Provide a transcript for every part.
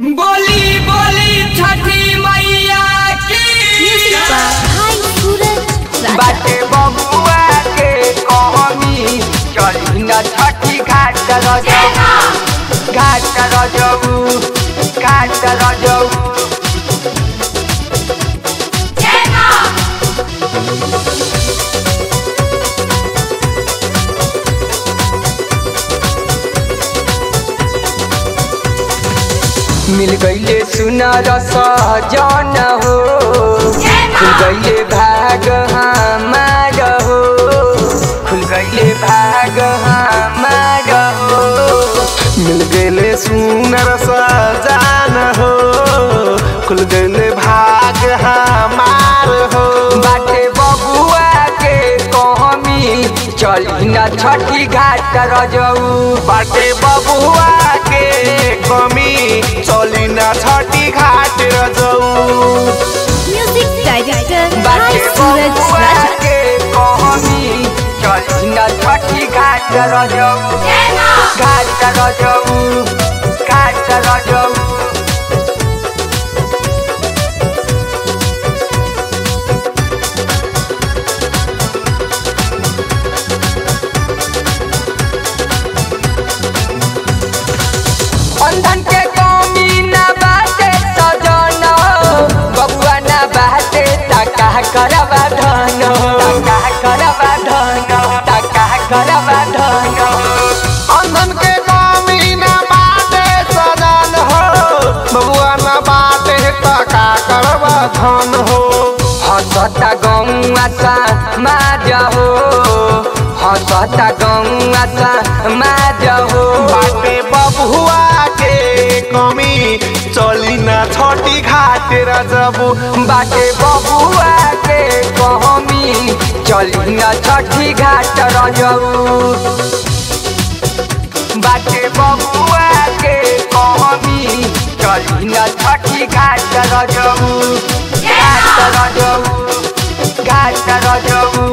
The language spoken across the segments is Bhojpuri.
बोली बोली छठी मैया की बाटे बबुआ के कहमी चली न छठी घाट रजऊ घाट रजऊ घाट रजऊ मिल गईले सुनर सजन हो खुल गईले भाग हमार हो खुल गईले भाग हमार हो मिल गए सुनर सजान हो खुल गए भाग हमार हो बाटे बबुआ के कहमी चली न छठी घाट रजऊ बाटे बबुआ के कमी चली न छठी घाट रजऊ म्यूजिक डायरेक्टर बाटे सूरज बबुआ राजा। के कहमी चली न छठी घाट रजऊ घाट रजऊ घाट रजऊ बंधन के कमी न बाटे सजन बबुआ न बाटे तका करवा धन तका करवा धन तका करवा धन अंधन के कमी न बाटे सजन हो बबुआ न बाटे तका करवा धन हो हसता गौआ सा माज हो हसता गौआ सा माज हो बाटे बबुआ के कमी चली न छठी घाट रजबू बाटे बबुआ के कहमी चली न छठी घाट रजऊ बाटे बबुआ के कहमी चली न छठी घाट रजऊ घाट रजऊ घाट रजऊ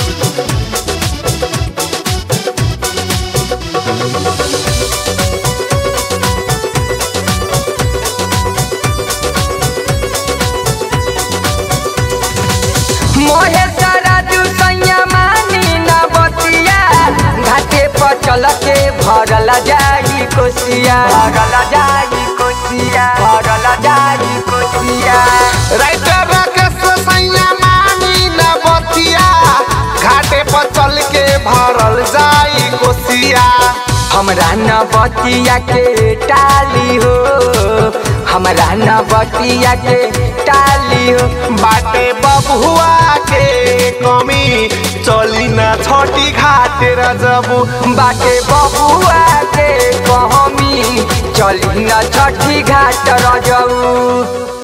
मोहेश्वरा दुसैया मानी न बतिया घाटे पर चल के भरल जाई कोसिया भरल जाई कोसिया भरल जाई कोसिया राइटर राकेश सैया मानी न बतिया घाटे पर चल के भरल जाई कोसिया हमरा न बतिया के टाली हो हमरा न बतिया के टाली हो बाटे बबुआ के कमी चली न छठी घाट रजबू बाटे बबुआ के कहमी चली न छठी घाट रजऊ